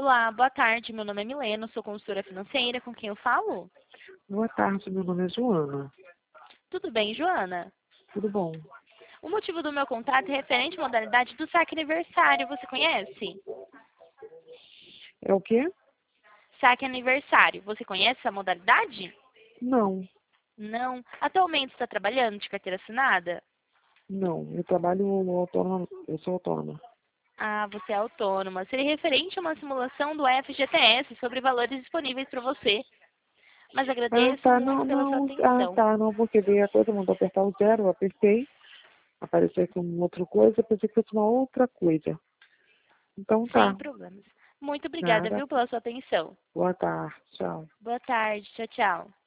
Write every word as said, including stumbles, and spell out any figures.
Olá, boa tarde. Meu nome é Milena, sou consultora financeira. Com quem eu falo? Boa tarde, meu nome é Joana. Tudo bem, Joana? Tudo bom? O motivo do meu contrato é referente à modalidade do saque aniversário. Você conhece? É o quê? Saque aniversário. Você conhece essa modalidade? Não, Não. Atualmente está trabalhando de carteira assinada? não. Eu trabalho autônoma, eu sou autônoma. Ah, você é autônoma. Seria referente a uma simulação do F G T S sobre valores disponíveis para você. Mas Ah, agradeço tá, muito não, pela sua não, ah, atenção. tá, não, porque veio a coisa, mandou apertar o zero, eu apertei, apareceu aqui uma outra coisa, pensei que fosse uma outra coisa. Então Sem tá, problemas. Muito obrigada, nada. viu, pela sua atenção. Boa tarde, tchau. Boa tarde. Tchau, tchau.